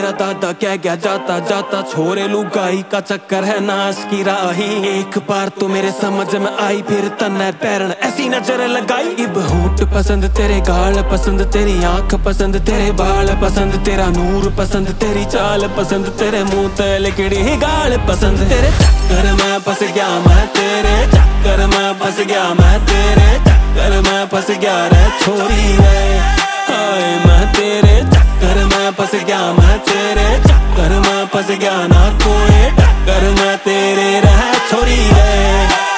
मेरा दादा कह गया जाता जाता, छोरे लुगाई का चक्कर है नाश की राही। एक बार तो मेरे समझ में आई, फिर तन्ने पैरन ऐसी नजर लगाई। इब होंठ पसंद तेरे, गाल पसंद तेरी, आंख पसंद तेरे, बाल पसंद तेरा, नूर पसंद तेरी, चाल पसंद तेरे, मुंह ते लिखड़ी ही गाल पसंद। तेरे चक्कर में फंस गया मैं, तेरे चक्कर में फंस गया मैं, तेरे चक्कर में फंस गया रे छोरी रे। हाय मैं तेरे चक्कर में फंस गया, मैं तेरे चक्कर में फंस गया, ना कोई टक्कर मैं तेरे रह छोरी रे।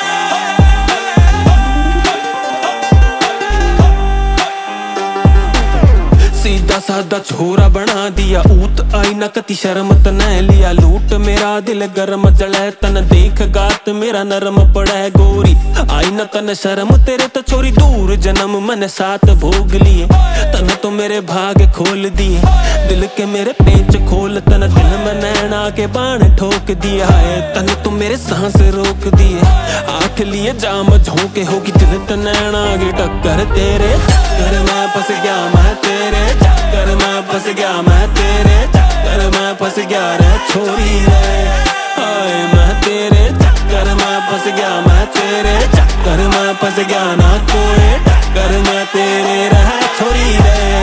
सीधा साधा छोरा बना दिया, ऊत आई न कति शर्म तने लिया। लूट मेरा दिल गर्म जले, तन देख गात मेरा नरम पड़े गोरी। आई न तन शर्म तेरे तो छोरी, दूर जन्म मैंने साथ भोग लिए। तन तो मेरे भाग खोल दिए, दिल के मेरे पेच खोल, तन दिल में नैना के बाण ठोक दिया है। तन तो मेरे सांस रोक दिए, आंख लिए जाम झोंके होगी दिल तनैना की टक्कर। तेरे चक्कर में फंस गया मैं, तेरे चक्कर में फंस गया मैं, तेरे चक्कर में फंस गया रे छोरी रे। हाय मैं तेरे चक्कर में फंस गया, मैं तेरे चक्कर में फंस गया, ना कोई टक्कर मैं तेरे रह छोरी रे।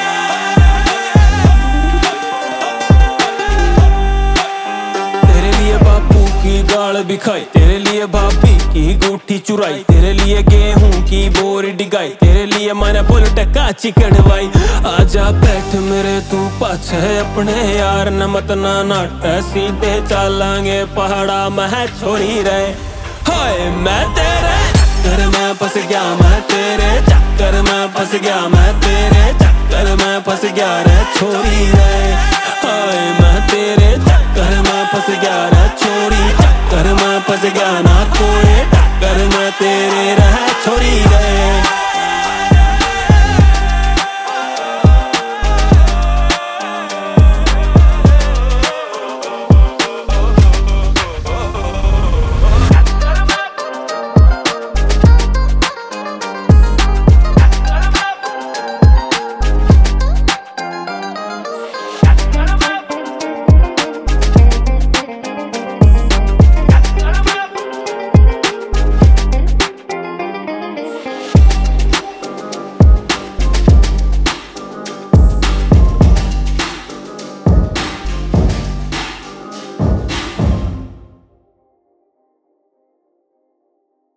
तेरे लिए बापू की गाल बिखाई, तेरे लिए भाभी की गुठी चुराई, तेरे लिए गेहूं की बोरी डिगाई, तेरे लिए मैंने बुलेट काची कढ़वाई। आजा बैठ मेरे तू पाछे अपने यार न मत ना नाट, सीधे चलांगे पहाड़ा मैं छोरी रे। हाय मैं तेरे चक्कर में फंस गया, मैं तेरे चक्कर में फंस गया, मैं तेरे चक्कर में फंस गया रे छोरी रे। हाय मैं तेरे चक्कर में फंस गया रे छोरी, चक्कर में फंस गया, ना कोई